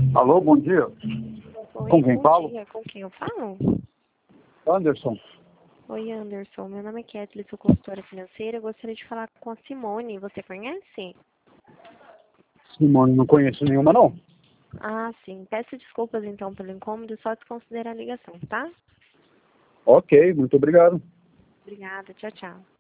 Alô, bom dia. Oi, Com quem bom falo? dia. Com quem eu falo? Anderson. Oi, Anderson. Meu nome é Kathleen, sou consultora financeira. Eu gostaria de falar com a Simone. Você conhece? Simone, não conheço nenhuma, não. Ah, sim. Peço desculpas, então, pelo incômodo. Só desconsiderar a ligação, tá? Ok, muito obrigado. Obrigada. Tchau, tchau.